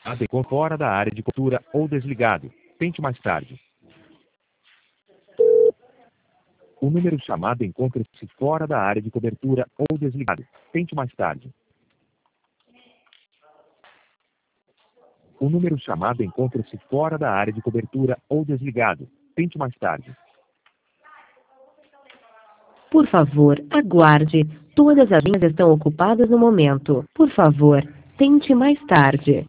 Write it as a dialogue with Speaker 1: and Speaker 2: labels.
Speaker 1: fora da área de cobertura ou desligado. Tente mais tarde. O número chamado encontra-se fora da área de cobertura ou desligado. Tente mais tarde. O número chamado encontra-se fora da área de cobertura ou desligado. Tente mais tarde.
Speaker 2: Por favor, aguarde. Todas as linhas estão ocupadas no momento. Por favor, tente mais tarde.